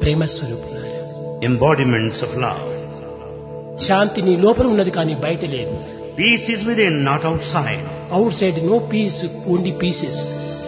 ప్రేమ స్వరూపులారా. embodiments of love. శాంతి నీ లోపల ఉన్నది కానీ బయట లేదు. Peace is within, not outside. Outside no peace, only pieces.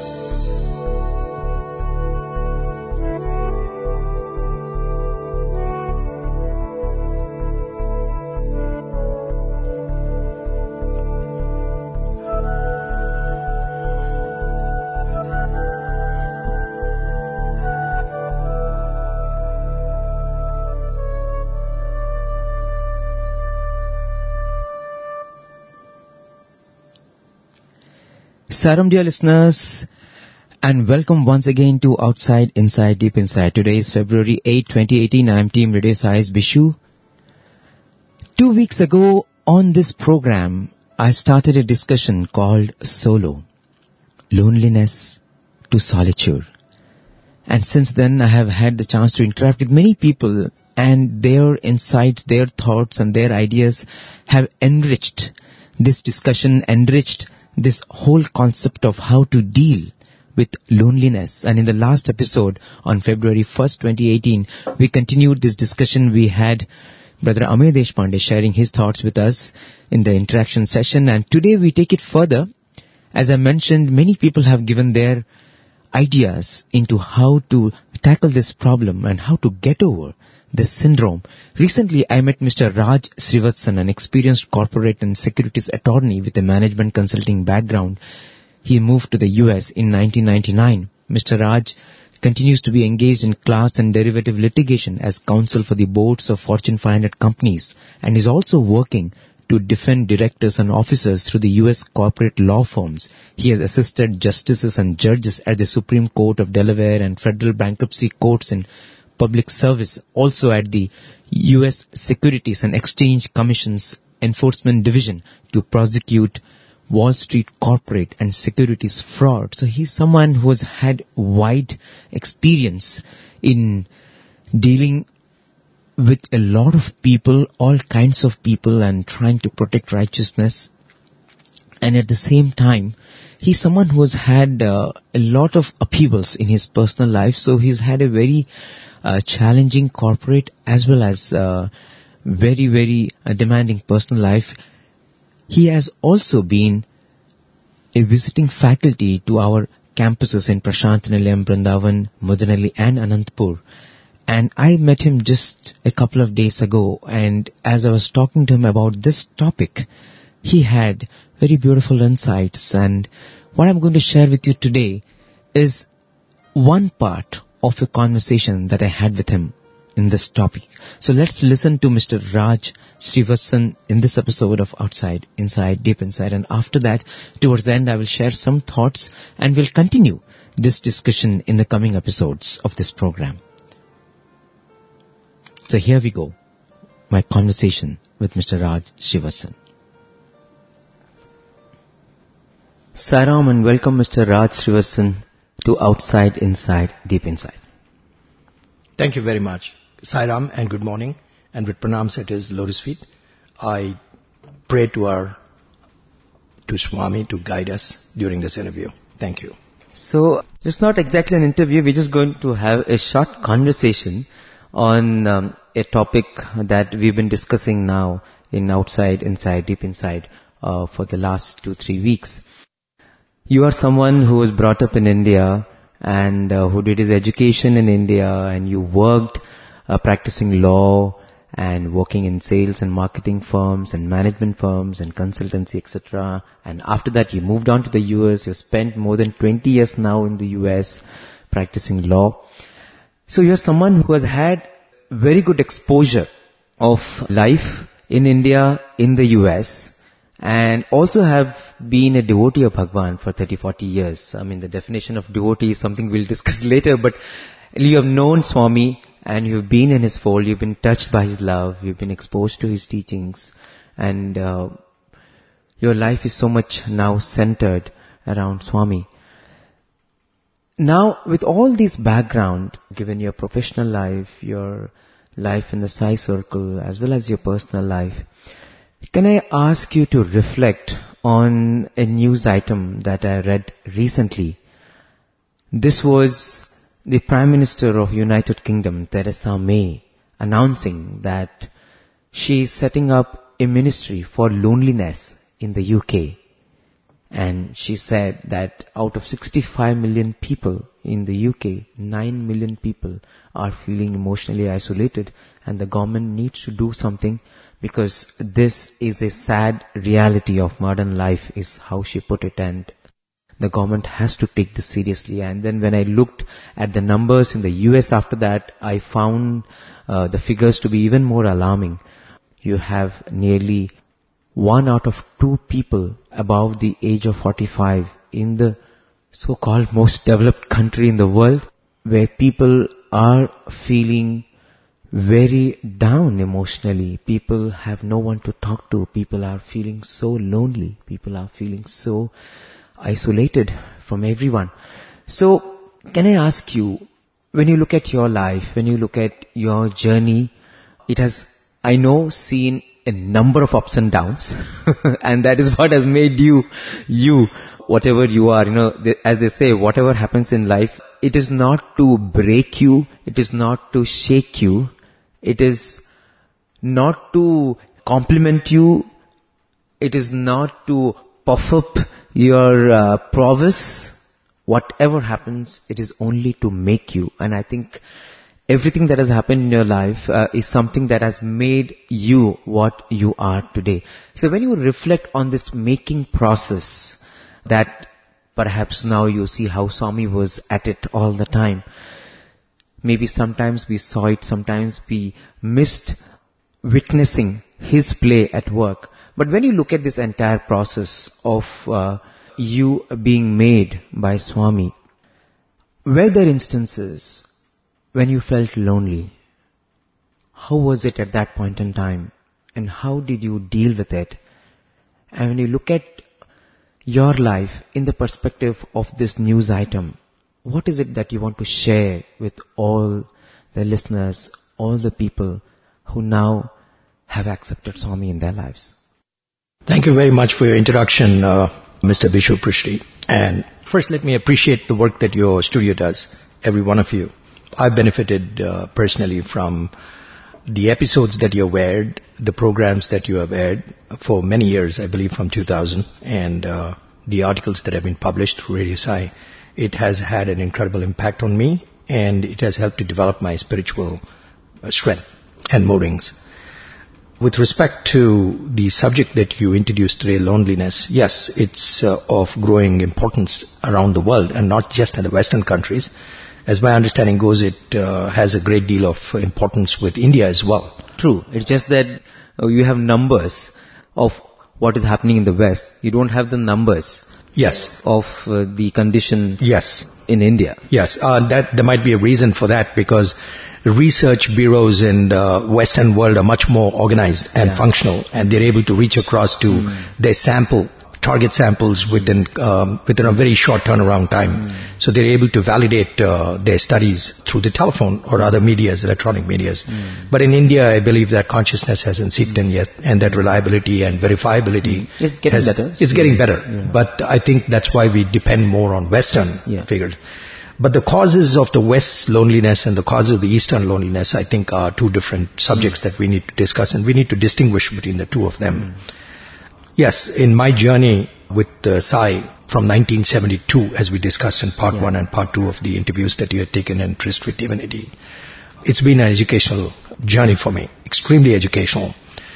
Saram, dear listeners, and welcome once again to Outside, Inside, Deep Inside. Today is February 8, 2018. I am Team Radio Sai's Bishu. 2 weeks ago on this program, I started a discussion called Solo, Loneliness to Solitude. And since then, I have had the chance to interact with many people, and their insights, their thoughts, and their ideas have enriched this discussion, enriched this whole concept of how to deal with loneliness. And in the last episode on February 1st, 2018, we continued this discussion. We had Brother Amey Deshpande sharing his thoughts with us in the interaction session. And today we take it further. As I mentioned, many people have given their ideas into how to tackle this problem and how to get over this syndrome. Recently, I met Mr. Raj Srivatsan, an experienced corporate and securities attorney with a management consulting background. He moved to the US in 1999. Mr. Raj continues to be engaged in class and derivative litigation as counsel for the boards of Fortune 500 companies, and is also working to defend directors and officers through the US corporate law firms. He has assisted justices and judges at the Supreme Court of Delaware and federal bankruptcy courts in public service, also at the U.S. Securities and Exchange Commission's Enforcement Division to prosecute Wall Street corporate and securities fraud. So he's someone who has had wide experience in dealing with a lot of people, all kinds of people, and trying to protect righteousness. And at the same time, he's someone who has had a lot of upheavals in his personal life. So he's had a very challenging corporate as well as very, very demanding personal life. He has also been a visiting faculty to our campuses in Prashantanilayam, Vrindavan, Mudanelli and Anantapur. And I met him just a couple of days ago, and as I was talking to him about this topic, he had very beautiful insights. And what I'm going to share with you today is one part of a conversation that I had with him in this topic. So let's listen to Mr. Raj Srivatsan in this episode of Outside, Inside, Deep Inside. And after that, towards the end, I will share some thoughts and we'll continue this discussion in the coming episodes of this program. So here we go, my conversation with Mr. Raj Srivatsan. Saram, and welcome Mr. Raj Srivatsan to Outside, Inside, Deep Inside. Thank you very much. Sairam, and good morning. And with pranams at his lotus feet, I pray to Swami to guide us during this interview. Thank you. So, it's not exactly an interview. We're just going to have a short conversation on a topic that we've been discussing now in Outside, Inside, Deep Inside for the last 2-3 weeks. You are someone who was brought up in India and who did his education in India, and you worked practicing law and working in sales and marketing firms and management firms and consultancy, etc. And after that you moved on to the US. You spent more than 20 years now in the US practicing law. So you're someone who has had very good exposure of life in India, in the US, and also have been a devotee of Bhagwan for 30-40 years. I mean, the definition of devotee is something we'll discuss later, but you have known Swami and you've been in his fold, you've been touched by his love, you've been exposed to his teachings, and your life is so much now centered around Swami. Now, with all this background, given your professional life, your life in the Sai circle, as well as your personal life, can I ask you to reflect on a news item that I read recently? This was the Prime Minister of United Kingdom, Theresa May, announcing that she is setting up a ministry for loneliness in the UK. And she said that out of 65 million people in the UK, 9 million people are feeling emotionally isolated, and the government needs to do something because this is a sad reality of modern life, is how she put it, and the government has to take this seriously. And then when I looked at the numbers in the US after that, I found the figures to be even more alarming. You have nearly 1 out of 2 people above the age of 45 in the so-called most developed country in the world, where people are feeling very down emotionally. People have no one to talk to. People are feeling so lonely. People are feeling so isolated from everyone. So, can I ask you, when you look at your life, when you look at your journey, it has, I know, seen a number of ups and downs, and that is what has made you, whatever you are. As they say, whatever happens in life, it is not to break you, it is not to shake you, it is not to compliment you, it is not to puff up your prowess. Whatever happens, it is only to make you. And I think everything that has happened in your life is something that has made you what you are today. So when you reflect on this making process, that perhaps now you see how Swami was at it all the time. Maybe sometimes we saw it, sometimes we missed witnessing his play at work. But when you look at this entire process of you being made by Swami, were there instances when you felt lonely? How was it at that point in time? And how did you deal with it? And when you look at your life in the perspective of this news item, what is it that you want to share with all the listeners, all the people who now have accepted Swami in their lives? Thank you very much for your introduction, Mr. Bishu Prishti. And first, let me appreciate the work that your studio does, every one of you. I've benefited personally from the episodes that you have aired, the programs that you have aired for many years, I believe from 2000, and the articles that have been published through Radio Sai. It has had an incredible impact on me, and it has helped to develop my spiritual strength and moorings. With respect to the subject that you introduced today, loneliness, yes, it's of growing importance around the world, and not just in the Western countries. As my understanding goes, it has a great deal of importance with India as well. True. It's just that you have numbers of what is happening in the West. You don't have the numbers. Yes. Of the condition. Yes. In India. Yes. There might be a reason for that, because research bureaus in the Western world are much more organized and functional, and they're able to reach across to their target samples within a very short turnaround time. So they're able to validate their studies through the telephone or other medias, electronic medias. But in India, I believe that consciousness hasn't seeped in yet, and that reliability and verifiability it's getting better. It's getting better. Yeah. But I think that's why we depend more on Western figures. But the causes of the West's loneliness and the causes of the Eastern loneliness, I think, are two different subjects that we need to discuss, and we need to distinguish between the two of them. Yes, in my journey with Sai from 1972, as we discussed in part 1 and part 2 of the interviews that you had taken in Tryst with Divinity, it's been an educational journey for me, extremely educational.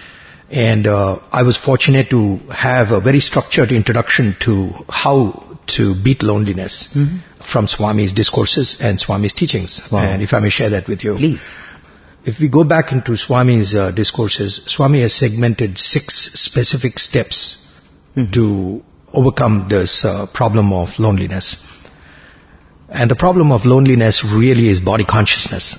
And I was fortunate to have a very structured introduction to how to beat loneliness from Swami's discourses and Swami's teachings. Wow. And if I may share that with you. Please. If we go back into Swami's discourses, Swami has segmented 6 specific steps to overcome this problem of loneliness. And the problem of loneliness really is body consciousness.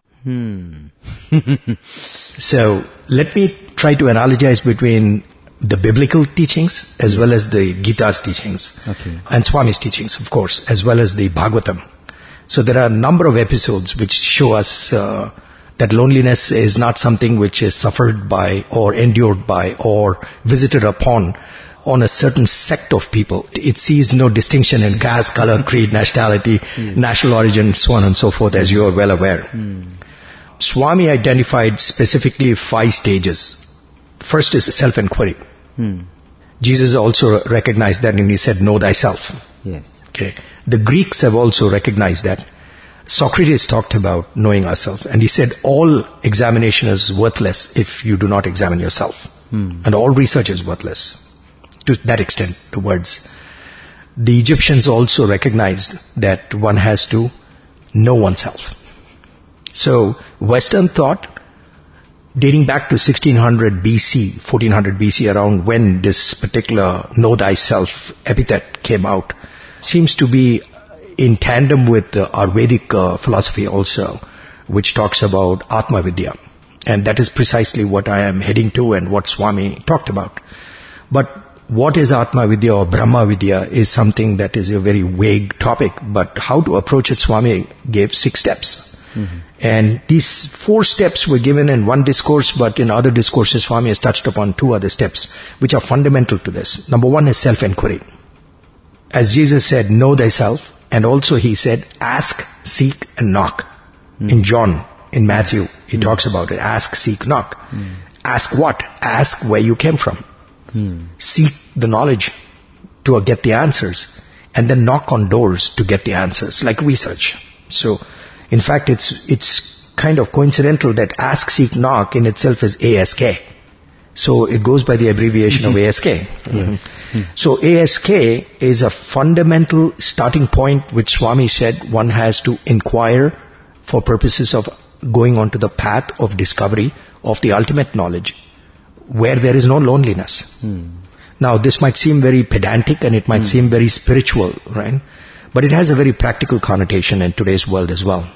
So let me try to analogize between the biblical teachings as well as the Gita's teachings, and Swami's teachings, of course, as well as the Bhagavatam. So there are a number of episodes which show us that loneliness is not something which is suffered by or endured by or visited upon on a certain sect of people. It sees no distinction in caste, color, creed, nationality, national origin, so on and so forth, as you are well aware. Swami identified specifically 5 stages. First is self-inquiry. Jesus also recognized that, and he said, know thyself. Yes. Okay. The Greeks have also recognized that. Socrates talked about knowing ourselves, and he said all examination is worthless if you do not examine yourself. And all research is worthless. To that extent, the words. The Egyptians also recognized that one has to know oneself. So, Western thought, dating back to 1600 BC, 1400 BC, around when this particular know thyself epithet came out, seems to be in tandem with our Vedic philosophy also, which talks about Atma Vidya. And that is precisely what I am heading to and what Swami talked about. But what is Atma Vidya or Brahma Vidya is something that is a very vague topic, but how to approach it, Swami gave 6 steps. And these 4 steps were given in one discourse, but in other discourses Swami has touched upon 2 other steps, which are fundamental to this. Number 1 is self-inquiry. As Jesus said, know thyself, and also he said, ask, seek and knock. In John, in Matthew, he talks about it, ask, seek, knock. Ask what? Ask where you came from. Seek the knowledge to get the answers, and then knock on doors to get the answers, like research. So, in fact, it's kind of coincidental that ask, seek, knock in itself is ASK. So it goes by the abbreviation of ASK. So ASK is a fundamental starting point which Swami said one has to inquire for purposes of going onto the path of discovery of the ultimate knowledge, where there is no loneliness. Now, this might seem very pedantic and it might seem very spiritual, right? But it has a very practical connotation in today's world as well.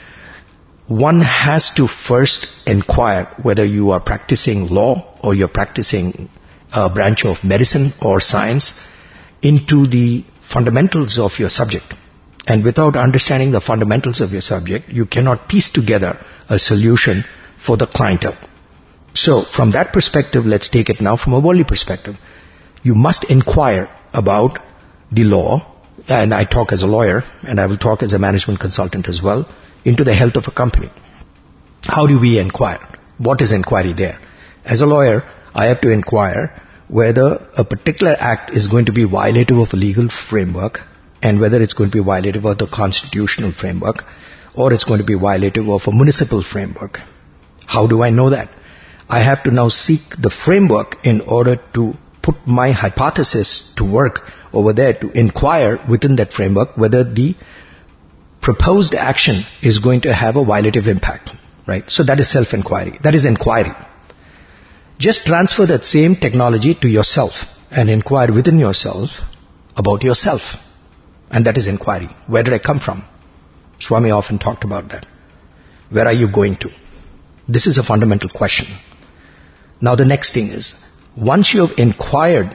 One has to first inquire whether you are practicing law or you're practicing a branch of medicine or science into the fundamentals of your subject. And without understanding the fundamentals of your subject, you cannot piece together a solution for the clientele. So, from that perspective, let's take it now from a worldly perspective. You must inquire about the law, and I talk as a lawyer, and I will talk as a management consultant as well, into the health of a company. How do we inquire? What is inquiry there? As a lawyer, I have to inquire whether a particular act is going to be violative of a legal framework, and whether it's going to be violative of the constitutional framework, or it's going to be violative of a municipal framework. How do I know that? I have to now seek the framework in order to put my hypothesis to work over there, to inquire within that framework whether the proposed action is going to have a violative impact, right? So that is self-inquiry. That is inquiry. Just transfer that same technology to yourself and inquire within yourself about yourself. And that is inquiry. Where did I come from? Swami often talked about that. Where are you going to? This is a fundamental question. Now the next thing is, once you have inquired,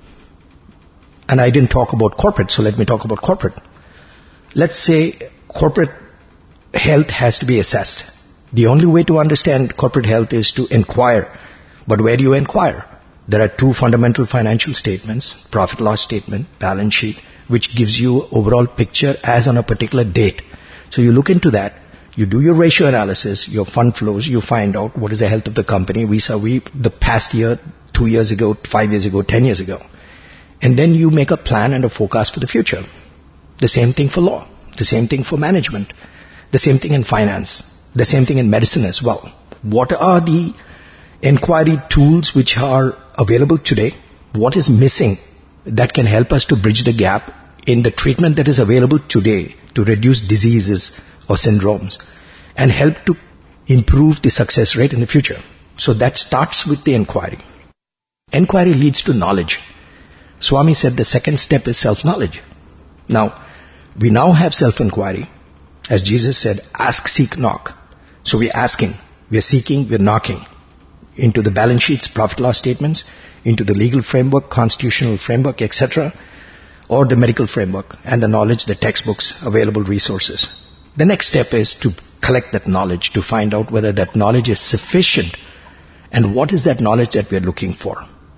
and I didn't talk about corporate, so let me talk about corporate. Let's say corporate health has to be assessed. The only way to understand corporate health is to inquire. But where do you inquire? There are 2 fundamental financial statements, profit loss statement, balance sheet, which gives you overall picture as on a particular date. So you look into that, you do your ratio analysis, your fund flows, you find out what is the health of the company vis-a-vis the past year, 2 years ago, 5 years ago, 10 years ago. And then you make a plan and a forecast for the future. The same thing for law, the same thing for management, the same thing in finance, the same thing in medicine as well. What are the inquiry tools which are available today? What is missing that can help us to bridge the gap in the treatment that is available today to reduce diseases or syndromes and help to improve the success rate in the future? So that starts with the inquiry. Inquiry leads to knowledge. Swami said the second step is self-knowledge. Now, we now have self-inquiry. As Jesus said, ask, seek, knock. So we're asking, we're seeking, we're knocking into the balance sheets, profit loss statements, into the legal framework, constitutional framework, etc., or the medical framework, and the knowledge, the textbooks, available resources. The next step is to collect that knowledge, to find out whether that knowledge is sufficient, and what is that knowledge that we are looking for.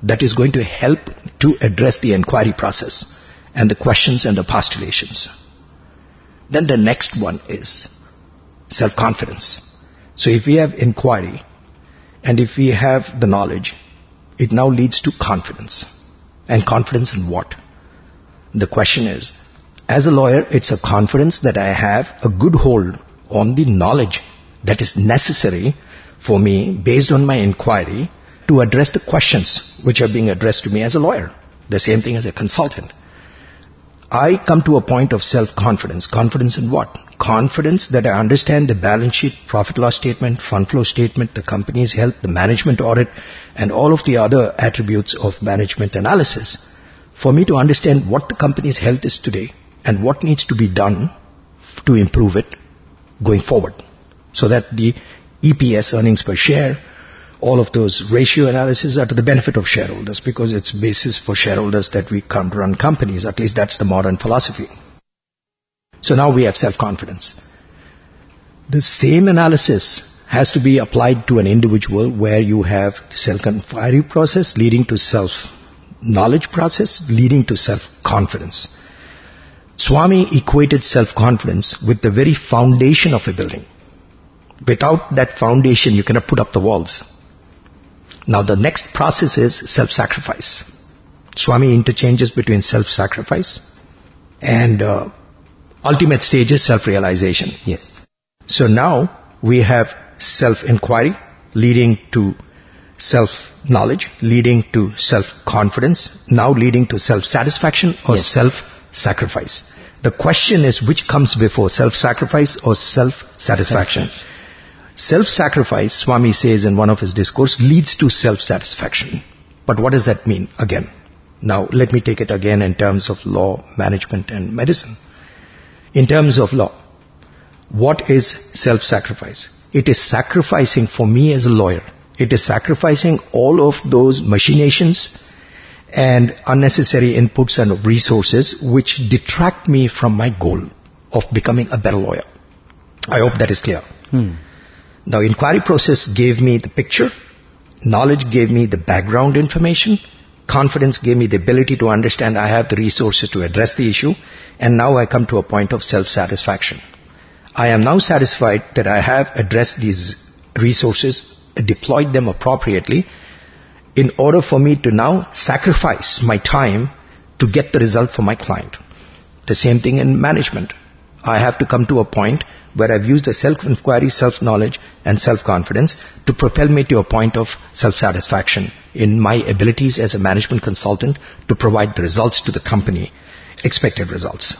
that is going to help to address the inquiry process and the questions and the postulations. Then the next one is self-confidence. So if we have inquiry and if we have the knowledge, it now leads to confidence. And confidence in what? The question is, as a lawyer, it's a confidence that I have a good hold on the knowledge that is necessary for me based on my inquiry to address the questions which are being addressed to me as a lawyer. The same thing as a consultant. I come to a point of self-confidence. Confidence in what? Confidence that I understand the balance sheet, profit loss statement, fund flow statement, the company's health, the management audit, and all of the other attributes of management analysis. For me to understand what the company's health is today and what needs to be done to improve it going forward. So that the EPS, earnings per share, all of those ratio analysis are to the benefit of shareholders, because it's basis for shareholders that we come to run companies. At least that's the modern philosophy. So now we have self-confidence. The same analysis has to be applied to an individual where you have the self-inquiry process leading to self-knowledge process leading to self-confidence. Swami equated self-confidence with the very foundation of a building. Without that foundation, you cannot put up the walls. Now the next process is self-sacrifice. Swami interchanges between self-sacrifice and ultimate stage is self-realization. Yes. So now we have self-inquiry leading to self-knowledge, leading to self-confidence, now leading to self-satisfaction or self-sacrifice. The question is, which comes before, self-sacrifice or self-satisfaction? Self-sacrifice, Swami says in one of his discourse, leads to self-satisfaction. But what does that mean again? Now let me take it again in terms of law, management and medicine. In terms of law, what is self-sacrifice? It is sacrificing for me as a lawyer. It is sacrificing all of those machinations and unnecessary inputs and resources which detract me from my goal of becoming a better lawyer. I hope that is clear. Now, inquiry process gave me the picture, knowledge gave me the background information, confidence gave me the ability to understand I have the resources to address the issue, and now I come to a point of self-satisfaction. I am now satisfied that I have addressed these resources, deployed them appropriately, in order for me to now sacrifice my time to get the result for my client. The same thing in management. I have to come to a point where I've used the self-inquiry, self-knowledge and self-confidence to propel me to a point of self-satisfaction in my abilities as a management consultant to provide the results to the company, expected results.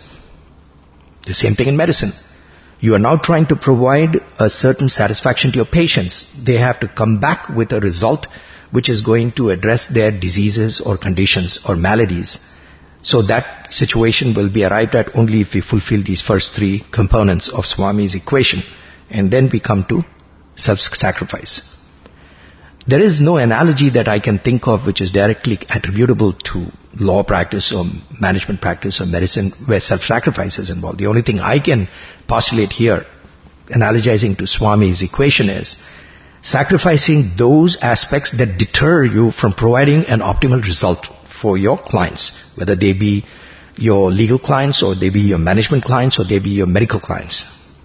The same thing in medicine. You are now trying to provide a certain satisfaction to your patients. They have to come back with a result which is going to address their diseases or conditions or maladies. So that situation will be arrived at only if we fulfill these first three components of Swami's equation. And then we come to self-sacrifice. There is no analogy that I can think of which is directly attributable to law practice or management practice or medicine where self-sacrifice is involved. The only thing I can postulate here, analogizing to Swami's equation, is sacrificing those aspects that deter you from providing an optimal result for your clients, whether they be your legal clients or they be your management clients or they be your medical clients.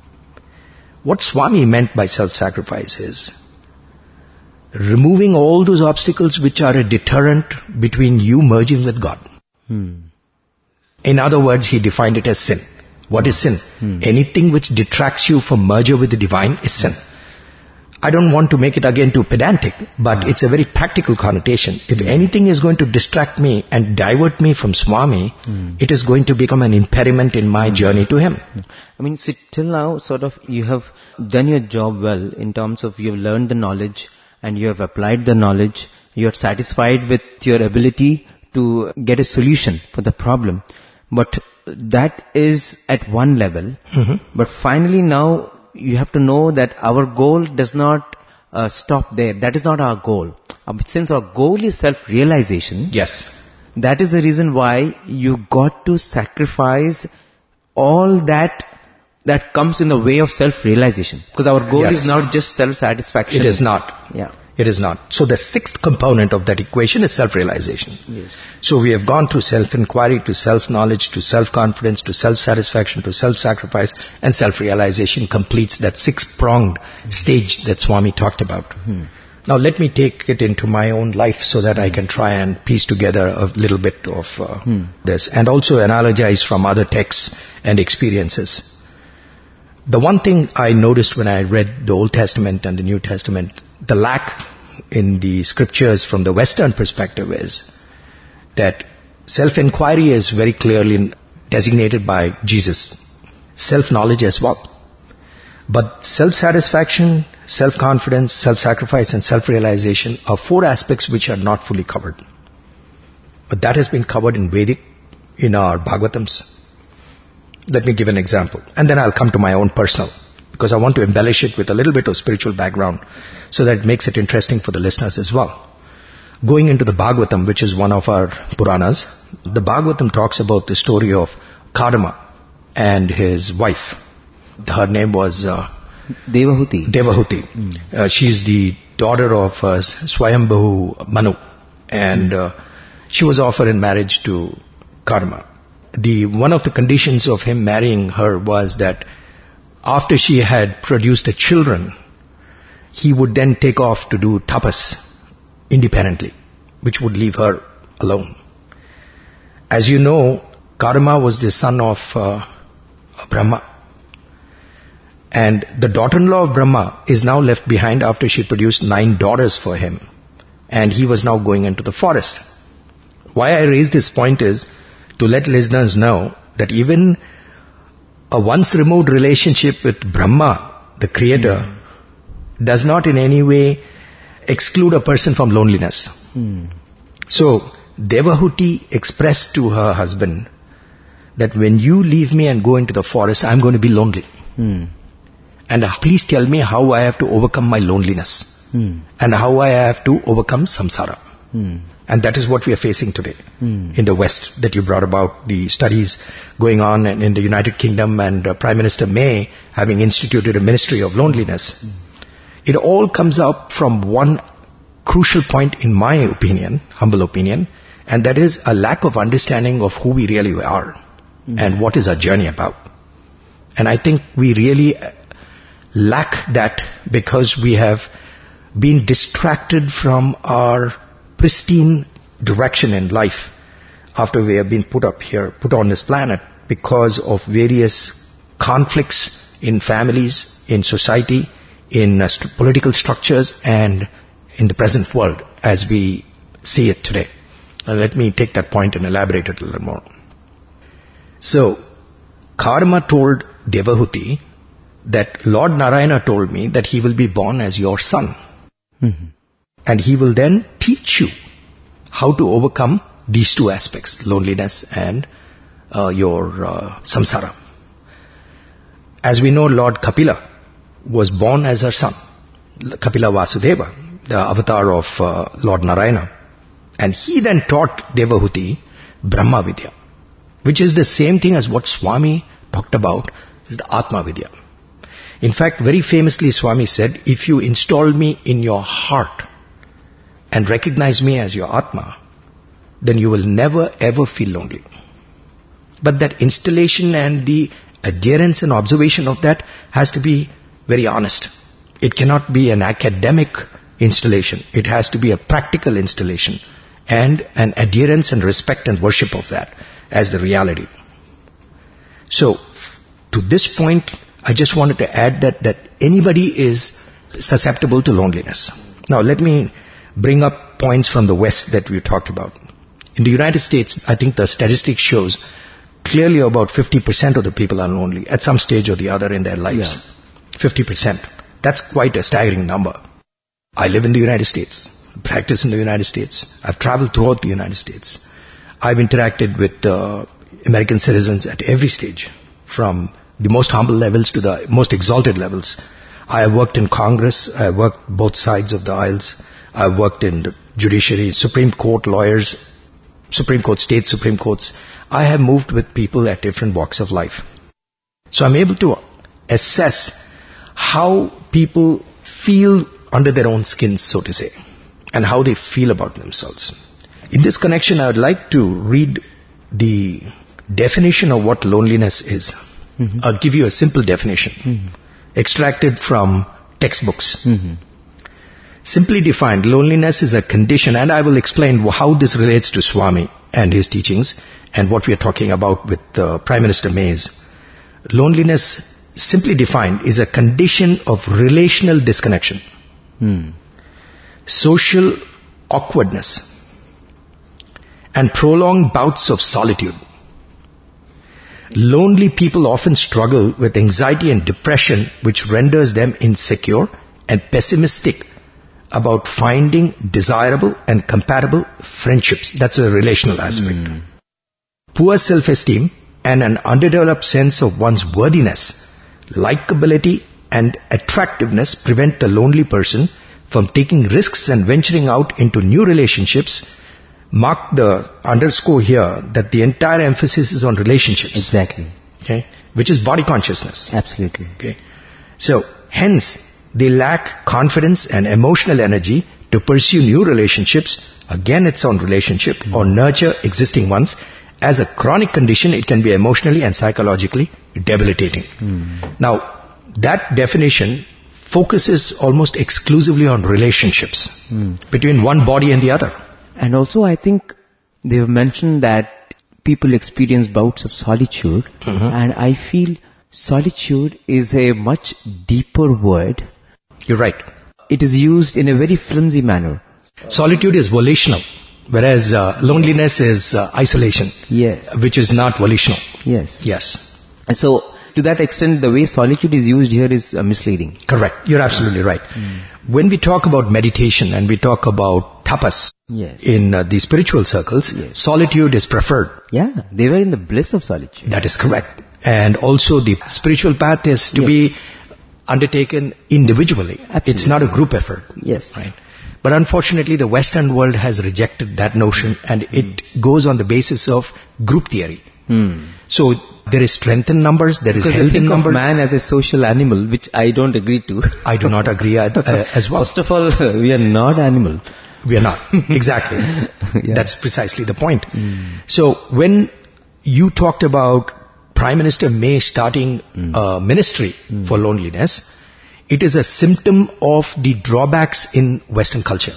What Swami meant by self-sacrifice is removing all those obstacles which are a deterrent between you merging with God. In other words, he defined it as sin. What is sin? Anything which detracts you from merger with the divine is sin. I don't want to make it again too pedantic, but it's a very practical connotation. If anything is going to distract me and divert me from Swami, it is going to become an impediment in my journey to him. I mean, see, till now, sort of, you have done your job well in terms of you have learned the knowledge and you have applied the knowledge. You are satisfied with your ability to get a solution for the problem. But that is at one level. But finally now, you have to know that our goal does not stop there. That is not our goal. Since our goal is self-realization, Yes. that is the reason why you got to sacrifice all that comes in the way of self-realization. Because our goal Yes. is not just self-satisfaction. It is not. Yeah. It is not. So the sixth component of that equation is self-realization. Yes. So we have gone through self-inquiry, to self-knowledge, to self-confidence, to self-satisfaction, to self-sacrifice, and self-realization completes that six-pronged stage that Swami talked about. Now let me take it into my own life so that I can try and piece together a little bit of this, and also analogize from other texts and experiences. The one thing I noticed when I read the Old Testament and the New Testament, the lack in the scriptures from the Western perspective is that self-inquiry is very clearly designated by Jesus. Self-knowledge as well. But self-satisfaction, self-confidence, self-sacrifice and self-realization are four aspects which are not fully covered. But that has been covered in Vedic, in our Bhagavatams. Let me give an example. And then I'll come to my own personal, because I want to embellish it with a little bit of spiritual background so that it makes it interesting for the listeners as well. Going into the Bhagavatam, which is one of our Puranas, the Bhagavatam talks about the story of Kadama and his wife. Her name was Devahuti. Devahuti. She is the daughter of Swayambhu Manu, and she was offered in marriage to Kadama. One of the conditions of him marrying her was that after she had produced the children, he would then take off to do tapas independently, which would leave her alone. As you know, Kadama was the son of Brahma. And the daughter-in-law of Brahma is now left behind after she produced 9 daughters for him. And he was now going into the forest. Why I raise this point is to let listeners know that even a once removed relationship with Brahma, the creator, does not in any way exclude a person from loneliness. So, Devahuti expressed to her husband that when you leave me and go into the forest, I'm going to be lonely. And please tell me how I have to overcome my loneliness. And how I have to overcome samsara. And that is what we are facing today in the West, that you brought about the studies going on in the United Kingdom, and Prime Minister May having instituted a ministry of loneliness. It all comes up from one crucial point, in my opinion, humble opinion, and that is a lack of understanding of who we really are and what is our journey about. And I think we really lack that because we have been distracted from our pristine direction in life after we have been put on this planet because of various conflicts in families, in society, in political structures, and in the present world as we see it today. Let me take that point and elaborate it a little more. So, Kadama told Devahuti that Lord Narayana told me that he will be born as your son. And he will then teach you how to overcome these two aspects, loneliness and your samsara. As we know, Lord Kapila was born as her son, Kapila Vasudeva, the avatar of Lord Narayana. And he then taught Devahuti Brahma Vidya, which is the same thing as what Swami talked about, is the Atma Vidya. In fact, very famously Swami said, if you install me in your heart and recognize me as your Atma, then you will never ever feel lonely. But that installation and the adherence and observation of that has to be very honest. It cannot be an academic installation. It has to be a practical installation and an adherence and respect and worship of that as the reality. So, to this point, I just wanted to add that anybody is susceptible to loneliness. Now, let me bring up points from the West that we talked about. In the United States, I think the statistics shows clearly about 50% of the people are lonely at some stage or the other in their lives. Yeah. 50%. That's quite a staggering number. I live in the United States, practice in the United States. I've traveled throughout the United States. I've interacted with American citizens at every stage, from the most humble levels to the most exalted levels. I have worked in Congress. I have worked both sides of the aisles. I have worked in the judiciary, Supreme Court lawyers, Supreme Court, state Supreme Courts. I have moved with people at different walks of life. So I'm able to assess how people feel under their own skins, so to say, and how they feel about themselves. In this connection, I would like to read the definition of what loneliness is. I'll give you a simple definition, extracted from textbooks. Simply defined, loneliness is a condition, and I will explain how this relates to Swami and his teachings and what we are talking about with Prime Minister Mays. Loneliness, simply defined, is a condition of relational disconnection, social awkwardness, and prolonged bouts of solitude. Lonely people often struggle with anxiety and depression, which renders them insecure and pessimistic about finding desirable and compatible friendships. That's a relational aspect. Poor self-esteem and an underdeveloped sense of one's worthiness, likability and attractiveness prevent the lonely person from taking risks and venturing out into new relationships. Mark the underscore here that the entire emphasis is on relationships. Exactly. Okay? Which is body consciousness. Absolutely. Okay? So, hence, they lack confidence and emotional energy to pursue new relationships. Again, it's on relationship or nurture existing ones. As a chronic condition, it can be emotionally and psychologically debilitating. Now, that definition focuses almost exclusively on relationships between one body and the other. And also I think they have mentioned that people experience bouts of solitude, and I feel solitude is a much deeper word. You're right. It is used in a very flimsy manner. Solitude is volitional, whereas loneliness is isolation, Yes. which is not volitional. Yes. Yes, And so, to that extent, the way solitude is used here is misleading. correct. You're absolutely right. When we talk about meditation and we talk about tapas Yes. in the spiritual circles, solitude is preferred. Yeah, they were in the bliss of solitude. That is correct. And also the spiritual path is to be undertaken individually. Absolutely. It's not a group effort. Yes. Right. But unfortunately, the Western world has rejected that notion, and it goes on the basis of group theory. So there is strength in numbers, there is Because they health in think of numbers. man as a social animal, which I don't agree to. I do not agree as well. First of all, we are not animal. We are not. Exactly. Yeah. That's precisely the point. So when you talked about Prime Minister May starting a ministry for loneliness, it is a symptom of the drawbacks in Western culture.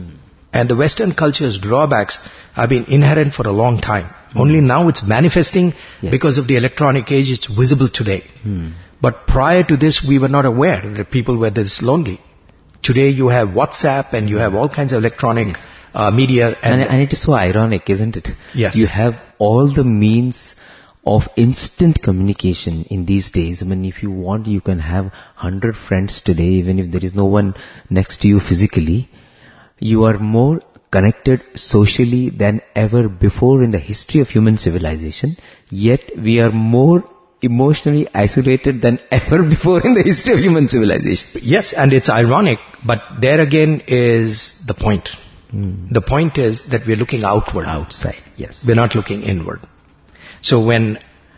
And the Western culture's drawbacks have been inherent for a long time. Only now it's manifesting because of the electronic age. It's visible today. But prior to this, we were not aware that people were this lonely. Today you have WhatsApp and you have all kinds of electronic media. And it is so ironic, isn't it? Yes. You have all the means of instant communication in these days. I mean, if you want, you can have 100 friends today, even if there is no one next to you physically. You are more connected socially than ever before in the history of human civilization, yet we are more emotionally isolated than ever before in the history of human civilization. Yes, and it's ironic, but there again is the point. The point is that we're looking outward. Outside, yes. We're not looking inward. So when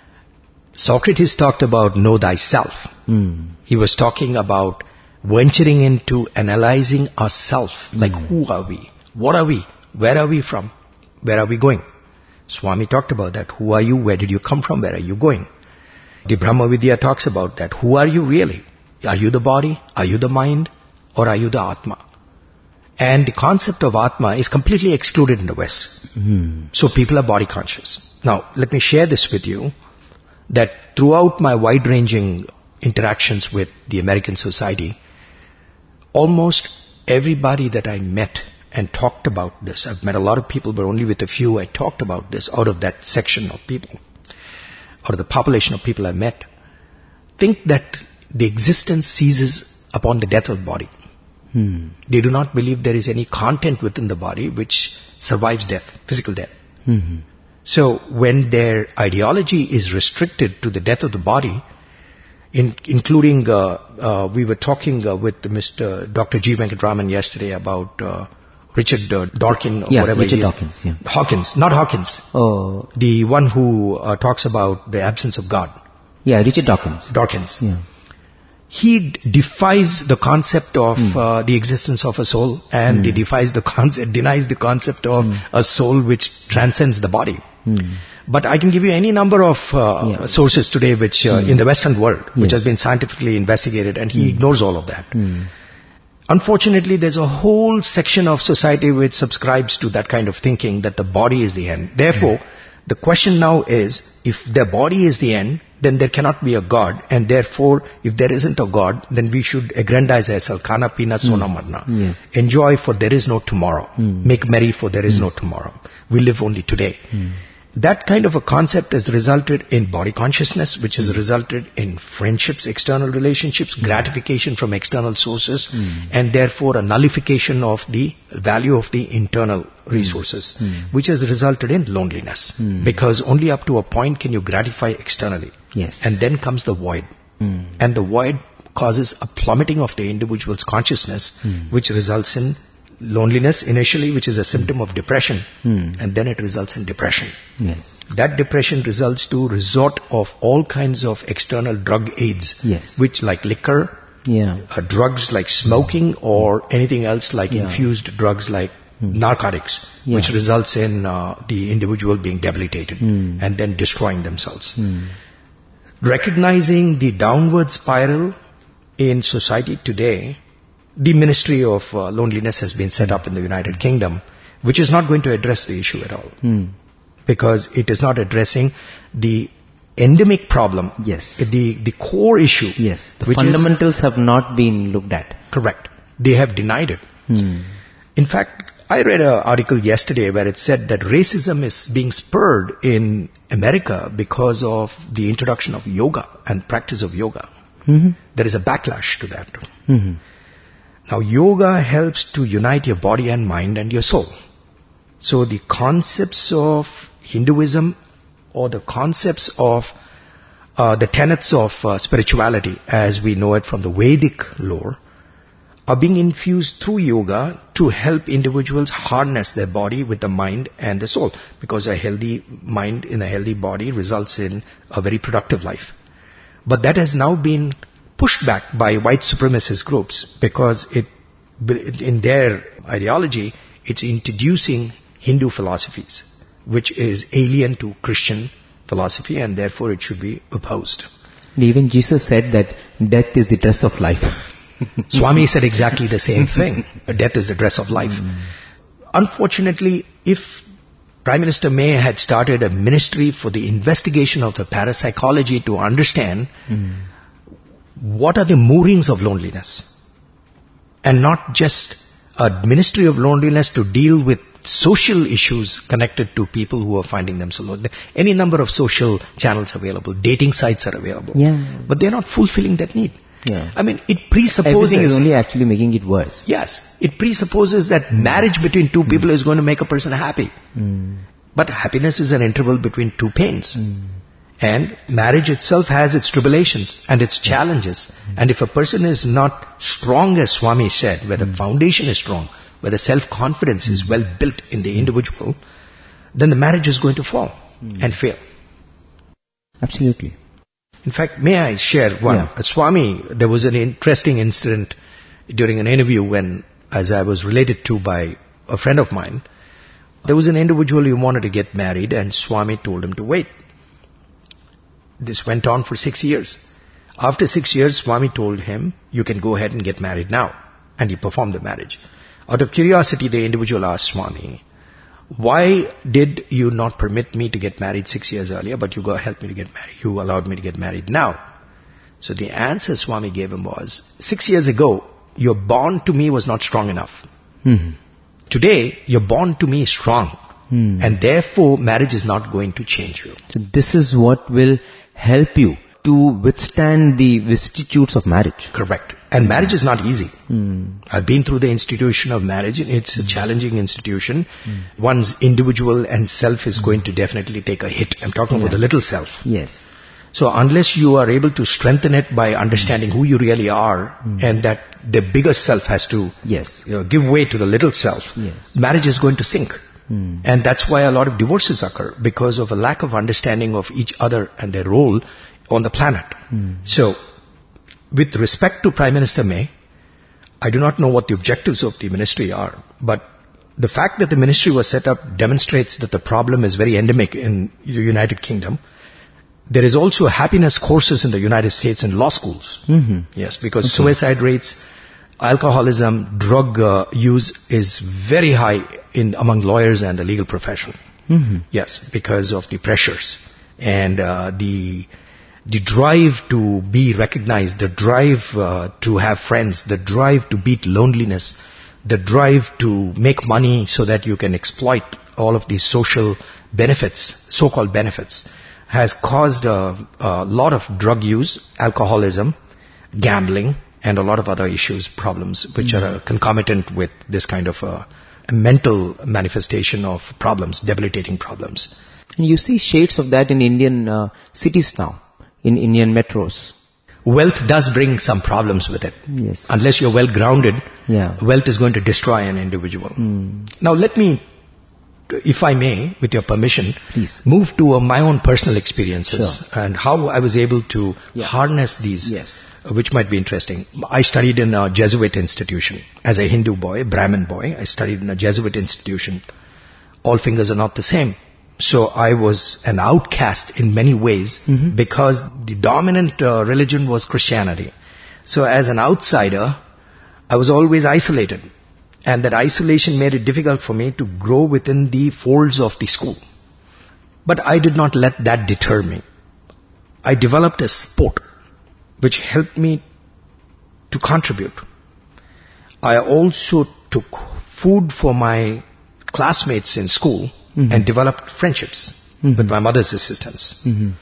Socrates talked about know thyself, he was talking about venturing into analyzing ourselves. Like, who are we? What are we? Where are we from? Where are we going? Swami talked about that. Who are you? Where did you come from? Where are you going? The Brahma Vidya talks about that. Who are you really? Are you the body? Are you the mind? Or are you the Atma? And the concept of Atma is completely excluded in the West. So people are body conscious. Now, let me share this with you, that throughout my wide-ranging interactions with the American society, almost everybody that I met and talked about this, I've met a lot of people, but only with a few I talked about this out of that section of people, out of the population of people I met, think that the existence ceases upon the death of the body. They do not believe there is any content within the body which survives death, physical death. So when their ideology is restricted to the death of the body, including, we were talking with Mr. Dr. G. Venkatraman yesterday about Richard Dawkins, or whatever Richard he is. Dawkins, yeah. Hawkins, not Hawkins. Oh, The one who talks about the absence of God. yeah, Richard Dawkins. Dawkins. Yeah. he defies the concept of the existence of a soul, and he denies the concept of a soul which transcends the body. But I can give you any number of sources today which in the Western world, which has been scientifically investigated, and he ignores all of that. Unfortunately, there's a whole section of society which subscribes to that kind of thinking, that the body is the end. Therefore, the question now is, if the body is the end, then there cannot be a God, and therefore, if there isn't a God, then we should aggrandize ourselves. Khana pina sona marna. Yes. Enjoy, for there is no tomorrow. Make merry, for there is no tomorrow. We live only today. That kind of a concept has resulted in body consciousness, which has resulted in friendships, external relationships, gratification from external sources, and therefore a nullification of the value of the internal resources, which has resulted in loneliness. Because only up to a point can you gratify externally. Yes. And then comes the void. And the void causes a plummeting of the individual's consciousness, which results in loneliness initially, which is a symptom of depression, and then it results in depression. Yes. That depression results to resort of all kinds of external drug aids, which like liquor, drugs like smoking, or anything else like infused drugs like narcotics, which results in the individual being debilitated and then destroying themselves. Recognizing the downward spiral in society today, the Ministry of Loneliness has been set up in the United Kingdom, which is not going to address the issue at all. Because it is not addressing the endemic problem, the core issue. Yes, the fundamentals have not been looked at. Correct. They have denied it. In fact, I read an article yesterday where it said that racism is being spurred in America because of the introduction of yoga and practice of yoga. There is a backlash to that. Now, yoga helps to unite your body and mind and your soul. So the concepts of Hinduism, or the concepts of the tenets of spirituality as we know it from the Vedic lore, are being infused through yoga to help individuals harness their body with the mind and the soul. Because a healthy mind in a healthy body results in a very productive life. But that has now been pushed back by white supremacist groups, because in their ideology, it's introducing Hindu philosophies, which is alien to Christian philosophy, and therefore it should be opposed. And even Jesus said that death is the dress of life. Swami said exactly the same thing. Death is the dress of life. Unfortunately, if Prime Minister May had started a ministry for the investigation of the parapsychology to understand what are the moorings of loneliness, and not just a ministry of loneliness to deal with social issues connected to people who are finding themselves lonely. Any number of social channels available, dating sites are available, but they're not fulfilling that need. I mean, it presupposes... Everything is only actually making it worse. Yes, it presupposes that marriage between two people is going to make a person happy. But happiness is an interval between two pains. And marriage itself has its tribulations and its challenges. And if a person is not strong, as Swami said, where the foundation is strong, where the self-confidence is well built in the individual, then the marriage is going to fall and fail. Absolutely. In fact, may I share one? Swami, there was an interesting incident during an interview when, as I was related to by a friend of mine, there was an individual who wanted to get married, and Swami told him to wait. This went on for 6 years. After 6 years, Swami told him, you can go ahead and get married now. And he performed the marriage. Out of curiosity, the individual asked Swami, why did you not permit me to get married 6 years earlier, but you helped me to get married? You allowed me to get married now. So the answer Swami gave him was, 6 years ago, your bond to me was not strong enough. Today, your bond to me is strong. And therefore, marriage is not going to change you. So this is what will help you to withstand the vicissitudes of marriage. Correct. And marriage is not easy. I've been through the institution of marriage, and it's a challenging institution. One's individual and self is going to definitely take a hit. I'm talking about the little self. Yes. So unless you are able to strengthen it by understanding who you really are, and that the bigger self has to give way to the little self, marriage is going to sink. And that's why a lot of divorces occur, because of a lack of understanding of each other and their role on the planet. So with respect to Prime Minister May, I do not know what the objectives of the ministry are, but the fact that the ministry was set up demonstrates that the problem is very endemic in the United Kingdom. There is also happiness courses in the United States in law schools. Yes, because suicide rates, alcoholism, drug use is very high among lawyers and the legal profession. Yes, because of the pressures and the drive to be recognized, the drive to have friends, the drive to beat loneliness, the drive to make money so that you can exploit all of these social benefits, so-called benefits, has caused a lot of drug use, alcoholism, gambling, and a lot of other issues, problems, which are concomitant with this kind of a mental manifestation of problems, debilitating problems. And you see shades of that in Indian cities now, in Indian metros. Wealth does bring some problems with it. Yes. Unless you're well grounded, Yeah. wealth is going to destroy an individual. Now let me, if I may, with your permission, Please. move to my own personal experiences and how I was able to Yeah. harness these, Yes. which might be interesting. I studied in a Jesuit institution. As a Hindu boy, Brahmin boy, I studied in a Jesuit institution. All fingers are not the same. So I was an outcast in many ways because the dominant religion was Christianity. So as an outsider, I was always isolated. And that isolation made it difficult for me to grow within the folds of the school. But I did not let that deter me. I developed a sport which helped me to contribute. I also took food for my classmates in school and developed friendships with my mother's assistance.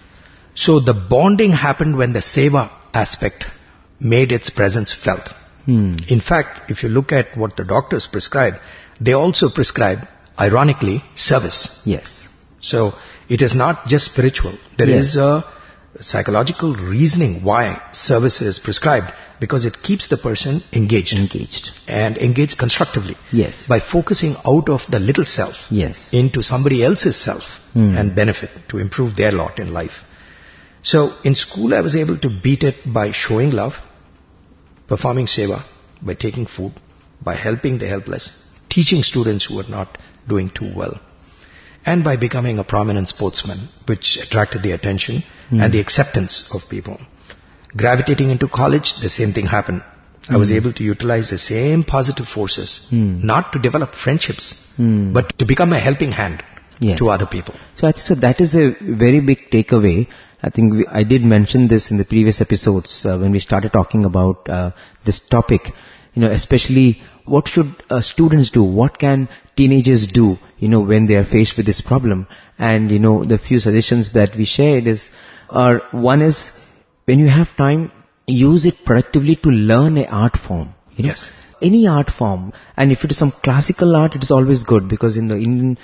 So the bonding happened when the seva aspect made its presence felt. In fact, if you look at what the doctors prescribe, they also prescribe, ironically, service. Yes. So it is not just spiritual. There is a psychological reasoning why service is prescribed, because it keeps the person engaged. And engaged constructively. Yes. By focusing out of the little self Yes. into somebody else's self and benefit to improve their lot in life. So in school I was able to beat it by showing love, performing seva, by taking food, by helping the helpless, teaching students who were not doing too well, and by becoming a prominent sportsman, which attracted the attention and the acceptance of people. Gravitating into college, the same thing happened. I was able to utilize the same positive forces, not to develop friendships, but to become a helping hand to other people. So I think so that is a very big takeaway. I think I did mention this in the previous episodes when we started talking about this topic. Especially what should students do? What can teenagers do, when they are faced with this problem? And, the few suggestions that we shared one is, when you have time, use it productively to learn an art form. Yes. Any art form. And if it is some classical art, it is always good, because in the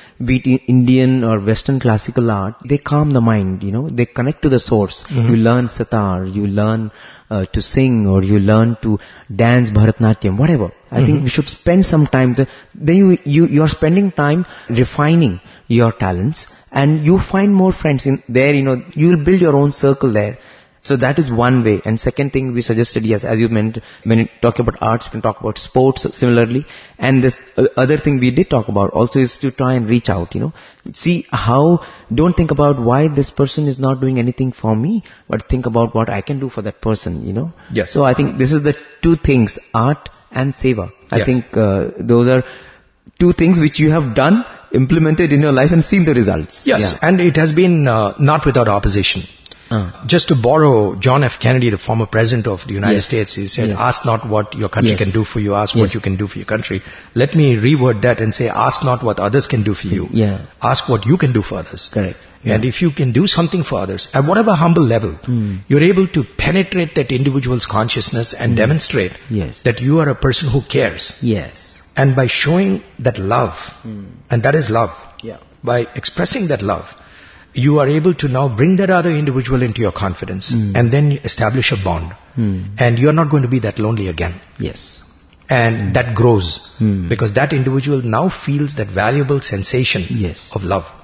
Indian or Western classical art, they calm the mind, they connect to the source. You learn sitar, you learn to sing, or you learn to dance Bharatnatyam, whatever. I think we should spend some time. Then you are spending time refining your talents, and you find more friends in there. You will build your own circle there. So that is one way. And second thing we suggested, yes, as you meant, when you talk about arts, you can talk about sports similarly. And this other thing we did talk about also is to try and reach out, See don't think about why this person is not doing anything for me, but think about what I can do for that person, Yes. So I think this is the two things, art and seva. I think those are two things which you have done, implemented in your life and seen the results. Yes, Yeah. and it has been not without opposition. Just to borrow John F. Kennedy, the former president of the United States, he said, ask not what your country can do for you, ask what you can do for your country. Let me reword that and say, ask not what others can do for you. Yeah. Ask what you can do for others. Correct. And if you can do something for others, at whatever humble level, you're able to penetrate that individual's consciousness and demonstrate that you are a person who cares. Yes. And by showing that love, and that is love, by expressing that love, you are able to now bring that other individual into your confidence and then establish a bond. And you're not going to be that lonely again. Yes. And that grows because that individual now feels that valuable sensation of love.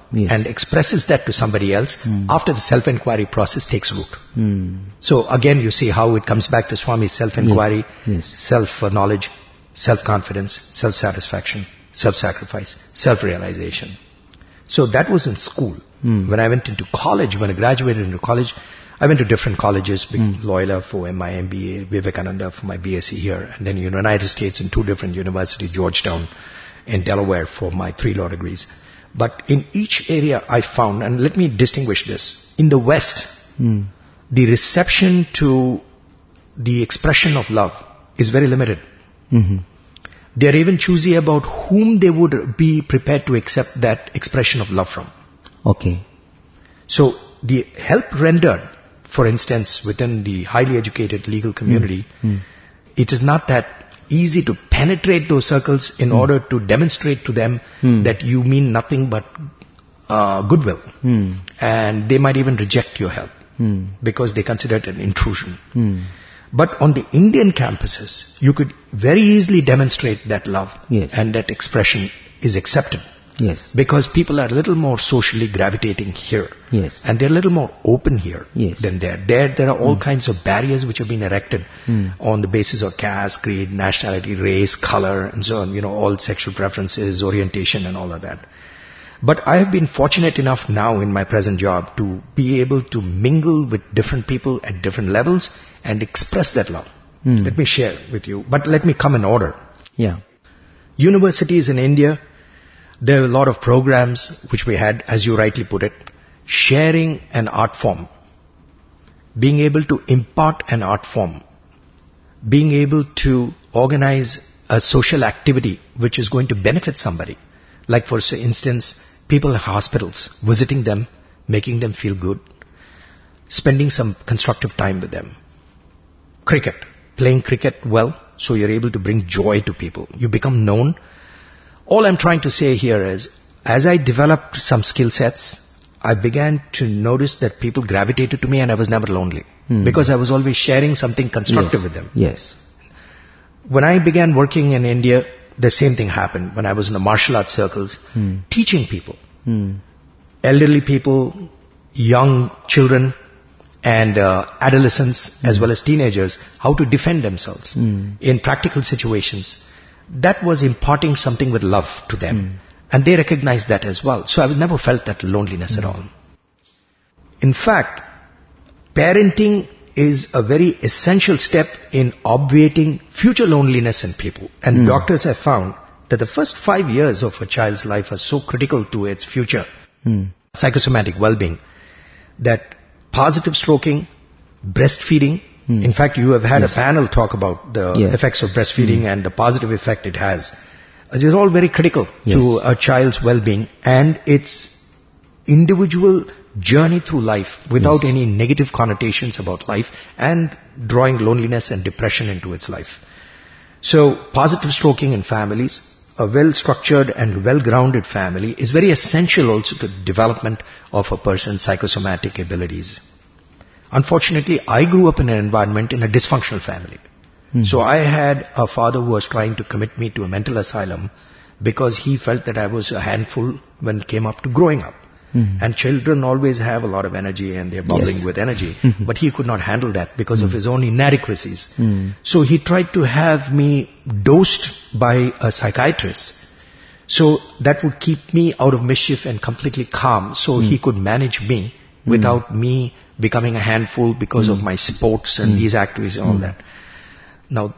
Yes. and expresses that to somebody else after the self-inquiry process takes root. So again, you see how it comes back to Swami's self-inquiry, Yes. self-knowledge, self-confidence, self-satisfaction, self-sacrifice, self-realization. So that was in school. When I went into college, when I graduated into college, I went to different colleges, Loyola for my MBA, Vivekananda for my BSc here, and then in the United States in 2 different universities, Georgetown and Delaware for my 3 law degrees. But in each area I found, and let me distinguish this, in the West, the reception to the expression of love is very limited. They are even choosy about whom they would be prepared to accept that expression of love from. Okay. So the help rendered, for instance, within the highly educated legal community, it is not that easy to penetrate those circles in order to demonstrate to them that you mean nothing but goodwill. And they might even reject your help because they consider it an intrusion. But on the Indian campuses, you could very easily demonstrate that love, Yes. and that expression is accepted. Yes. Because people are a little more socially gravitating here. Yes. And they're a little more open here Yes. than there. There are all kinds of barriers which have been erected on the basis of caste, creed, nationality, race, color, and so on. All sexual preferences, orientation, and all of that. But I have been fortunate enough now in my present job to be able to mingle with different people at different levels and express that love. Let me share with you. But let me come in order. Yeah. Universities in India, there are a lot of programs which we had, as you rightly put it, sharing an art form, being able to impart an art form, being able to organize a social activity which is going to benefit somebody. Like for instance, people in hospitals, visiting them, making them feel good, spending some constructive time with them. Cricket, playing cricket well, so you're able to bring joy to people. You become known. All I'm trying to say here is, as I developed some skill sets, I began to notice that people gravitated to me and I was never lonely. Because I was always sharing something constructive with them. Yes. When I began working in India, the same thing happened. When I was in the martial arts circles, teaching people, elderly people, young children, and adolescents as well as teenagers, how to defend themselves in practical situations. That was imparting something with love to them. And they recognized that as well. So I never felt that loneliness at all. In fact, parenting is a very essential step in obviating future loneliness in people. And doctors have found that the first 5 years of a child's life are so critical to its future psychosomatic well-being that positive stroking, breastfeeding, in fact, you have had a panel talk about the effects of breastfeeding and the positive effect it has. These are all very critical to a child's well-being and its individual journey through life without any negative connotations about life and drawing loneliness and depression into its life. So, positive stroking in families, a well-structured and well-grounded family is very essential also to the development of a person's psychosomatic abilities. Unfortunately, I grew up in an environment in a dysfunctional family. So I had a father who was trying to commit me to a mental asylum because he felt that I was a handful when it came up to growing up. And children always have a lot of energy and they're bubbling with energy. But he could not handle that because of his own inadequacies. So he tried to have me dosed by a psychiatrist. So that would keep me out of mischief and completely calm so he could manage me without me becoming a handful because of my sports and these activities and all that. Now,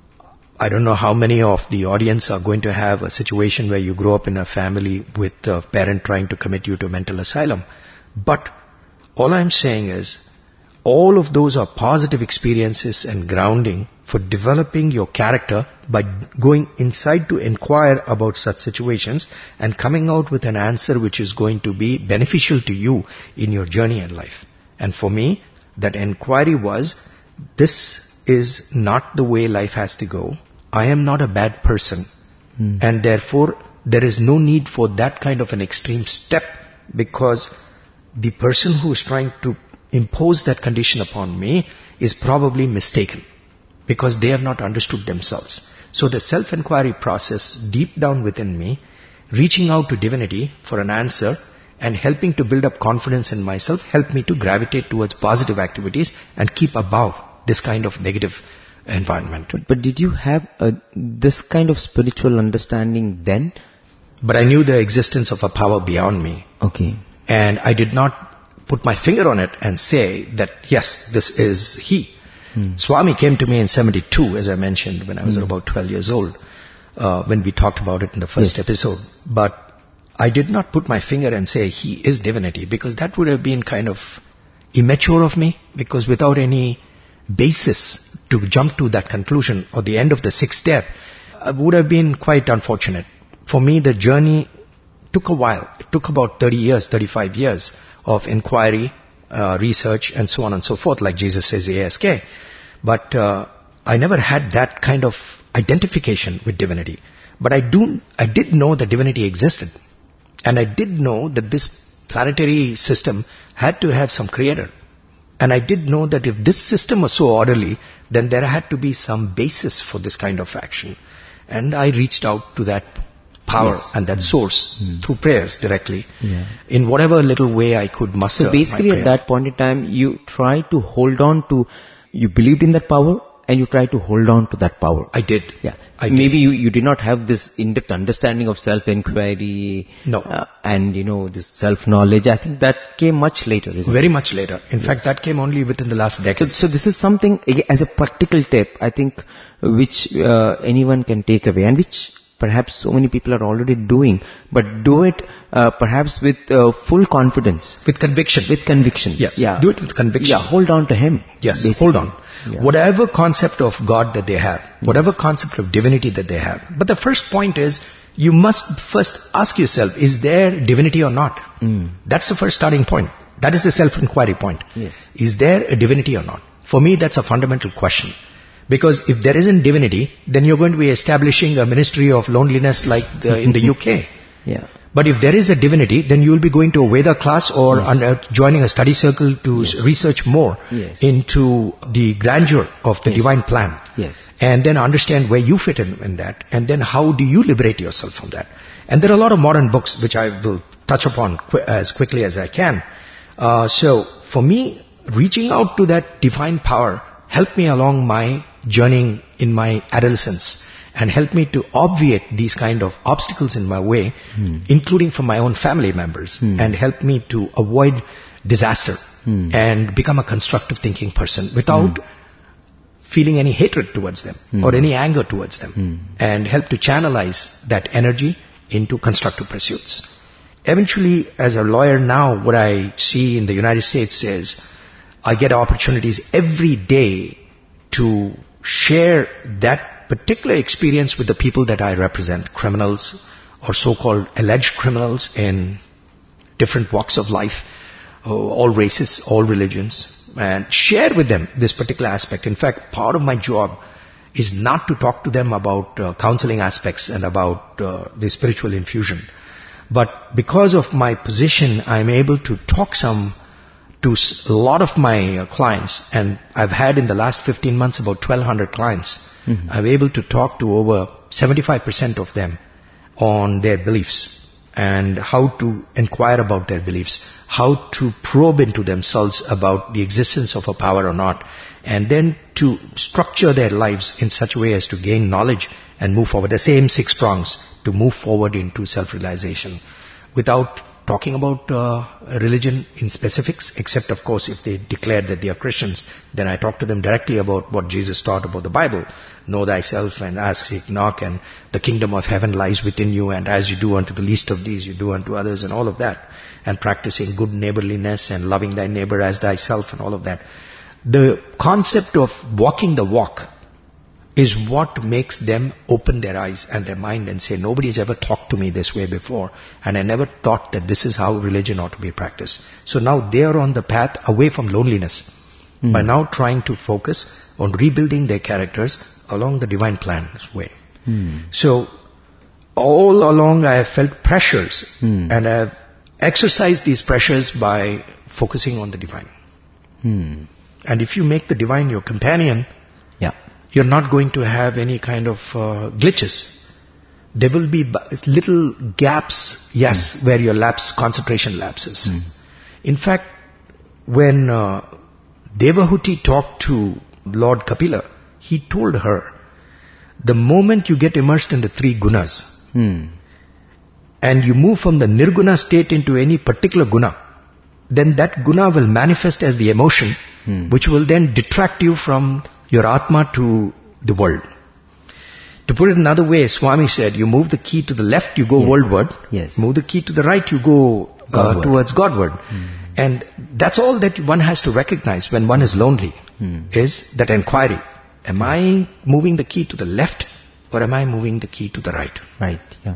I don't know how many of the audience are going to have a situation where you grow up in a family with a parent trying to commit you to a mental asylum. But all I'm saying is, all of those are positive experiences and grounding for developing your character by going inside to inquire about such situations and coming out with an answer which is going to be beneficial to you in your journey in life. And for me, that inquiry was, this is not the way life has to go. I am not a bad person. And therefore, there is no need for that kind of an extreme step because the person who is trying to impose that condition upon me is probably mistaken because they have not understood themselves. So the self-inquiry process deep down within me, reaching out to divinity for an answer and helping to build up confidence in myself helped me to gravitate towards positive activities and keep above this kind of negative environment. But did you have this kind of spiritual understanding then? But I knew the existence of a power beyond me. Okay. And I did not put my finger on it and say that, yes, this is he. Swami came to me in 72, as I mentioned, when I was about 12 years old, when we talked about it in the first episode. But I did not put my finger and say he is divinity, because that would have been kind of immature of me, because without any basis to jump to that conclusion or the end of the sixth step would have been quite unfortunate. For me, the journey took a while. It took about 30 years, 35 years of inquiry, research, and so on and so forth, like Jesus says, ASK. But I never had that kind of identification with divinity. But I did know that divinity existed. And I did know that this planetary system had to have some creator. And I did know that if this system was so orderly, then there had to be some basis for this kind of action. And I reached out to that power and that source through prayers directly, in whatever little way I could muster. So basically at that point in time, you tried to hold on to, you believed in that power and you tried to hold on to that power. I did. Yeah. Maybe you did not have this in-depth understanding of self-inquiry. No. And this self-knowledge. I think that came much later, isn't it? Very much later. In fact, that came only within the last decade. So this is something, as a practical tip, I think, which anyone can take away, and which perhaps so many people are already doing, but do it perhaps with full confidence. With conviction. With conviction. Yes. Yeah. Do it with conviction. Yeah, hold on to Him. Yes, basically. hold on. Yeah. Whatever concept of God that they have, whatever concept of divinity that they have. But the first point is, you must first ask yourself, is there divinity or not? That's the first starting point. That is the self-inquiry point. Yes. Is there a divinity or not? For me, that's a fundamental question. Because if there isn't divinity, then you're going to be establishing a ministry of loneliness like in the UK. Yeah. But if there is a divinity, then you will be going to a Veda class or joining a study circle to research more into the grandeur of the divine plan. Yes. And then understand where you fit in that. And then how do you liberate yourself from that? And there are a lot of modern books which I will touch upon as quickly as I can. So for me, reaching out to that divine power helped me along my journey in my adolescence, and help me to obviate these kind of obstacles in my way, including from my own family members, and help me to avoid disaster and become a constructive thinking person without feeling any hatred towards them or any anger towards them, and help to channelize that energy into constructive pursuits. Eventually, as a lawyer now, what I see in the United States is I get opportunities every day to share that particular experience with the people that I represent, criminals or so-called alleged criminals in different walks of life, all races, all religions, and share with them this particular aspect. In fact, part of my job is not to talk to them about counseling aspects and about the spiritual infusion. But because of my position, I'm able to talk to a lot of my clients, and I've had in the last 15 months about 1,200 clients. I'm able to talk to over 75% of them on their beliefs and how to inquire about their beliefs, how to probe into themselves about the existence of a power or not, and then to structure their lives in such a way as to gain knowledge and move forward. The same 6 prongs to move forward into self-realization without talking about religion in specifics, except of course if they declare that they are Christians, then I talk to them directly about what Jesus taught about the Bible. Know thyself and ask, seek, knock, and the kingdom of heaven lies within you, and as you do unto the least of these, you do unto others, and all of that. And practicing good neighborliness and loving thy neighbor as thyself and all of that. The concept of walking the walk is what makes them open their eyes and their mind and say, nobody has ever talked to me this way before, and I never thought that this is how religion ought to be practiced. So now they are on the path away from loneliness by now trying to focus on rebuilding their characters along the divine plan's way. So all along I have felt pressures, and I have exercised these pressures by focusing on the divine. And if you make the divine your companion, you're not going to have any kind of glitches. there will be little gaps, yes, where your concentration lapses. In fact, when Devahuti talked to Lord Kapila, he told her, the moment you get immersed in the three gunas, and you move from the nirguna state into any particular guna, then that guna will manifest as the emotion, which will then detract you from your Atma to the world. To put it another way, Swami said, you move the key to the left, you go worldward. Yes. Move the key to the right, you go towards Godward. And that's all that one has to recognize when one is lonely, is that inquiry. Am I moving the key to the left, or am I moving the key to the right? Right, yeah.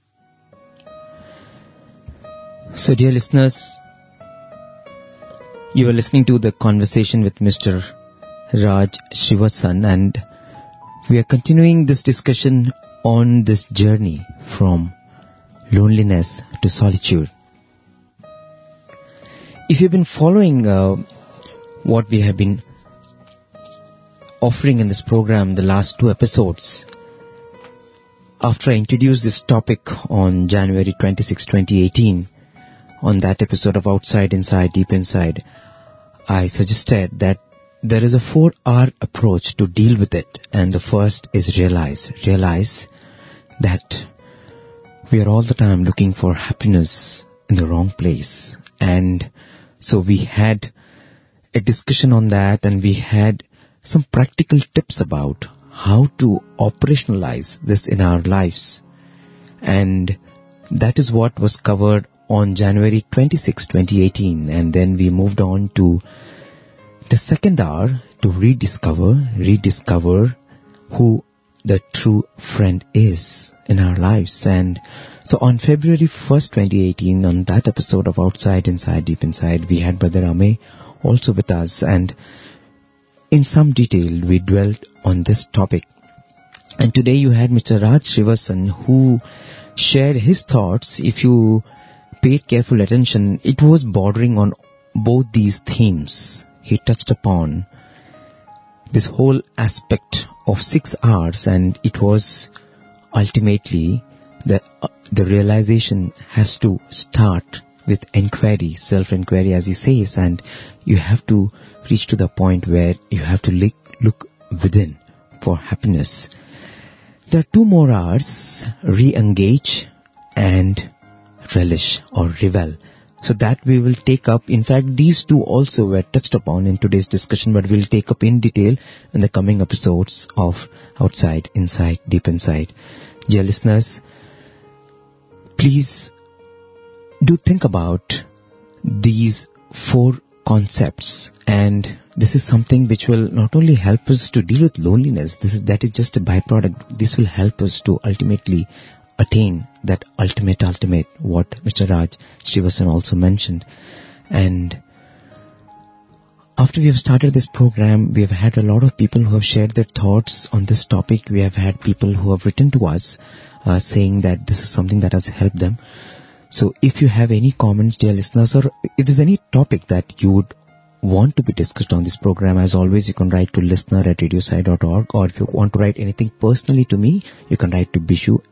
So dear listeners, you are listening to the conversation with Mr. Raj Srivasan, and we are continuing this discussion on this journey from loneliness to solitude. If you've been following what we have been offering in this program the last 2 episodes, after I introduced this topic on January 26, 2018, on that episode of Outside, Inside, Deep Inside, I suggested that there is a 4R approach to deal with it, and the first is realize that we are all the time looking for happiness in the wrong place. And so we had a discussion on that, and we had some practical tips about how to operationalize this in our lives. And that is what was covered on January 26, 2018. And then we moved on to the second R, to rediscover who the true friend is in our lives. And so on February 1st, 2018, on that episode of Outside, Inside, Deep Inside, we had Brother Ame also with us, and in some detail we dwelt on this topic. And today you had Mr. Raj Srivasan, who shared his thoughts. If you paid careful attention, it was bordering on both these themes. He touched upon this whole aspect of 6 R's, and it was ultimately the realization has to start with inquiry, self-inquiry, as he says, and you have to reach to the point where you have to look within for happiness. There are 2 more R's, re-engage and relish or revel. So that we will take up. In fact, these 2 also were touched upon in today's discussion, but we'll take up in detail in the coming episodes of Outside, Inside, Deep Inside. Dear listeners, please do think about these 4 concepts, and this is something which will not only help us to deal with loneliness, that is just a byproduct. This will help us to ultimately attain that ultimate, what Mr. Raj Srivasan also mentioned. And after we have started this program, we have had a lot of people who have shared their thoughts on this topic. We have had people who have written to us saying that this is something that has helped them. So if you have any comments, dear listeners, or if there's any topic that you would want to be discussed on this program, as always, you can write to listener@radiosai.org, or if you want to write anything personally to me, you can write to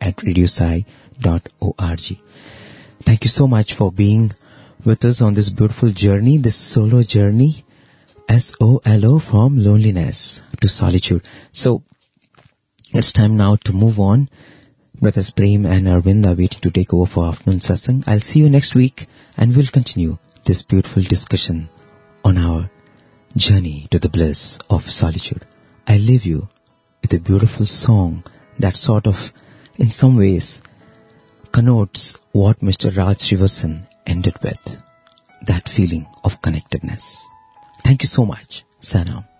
bishu@radiosai.org. Thank you so much for being with us on this beautiful journey, this solo journey, SOLO, from loneliness to solitude. So it's time now to move on. Brothers Prem and Arvind are waiting to take over for afternoon satsang. I'll see you next week, and we'll continue this beautiful discussion on our journey to the bliss of solitude. I leave you with a beautiful song that sort of, in some ways, connotes what Mr. Raj Srivasan ended with, that feeling of connectedness. Thank you so much. Sanam.